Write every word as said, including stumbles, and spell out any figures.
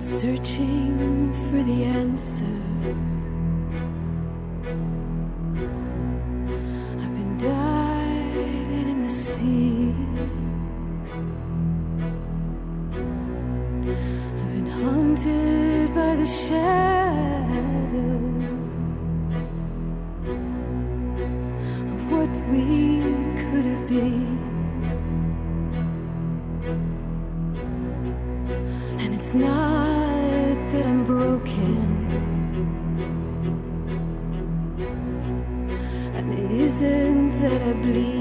searching for the answers. I've been diving in the sea. I've been haunted by the shadows of what we could have been. And it's not that I'm broken, and it isn't that I bleed.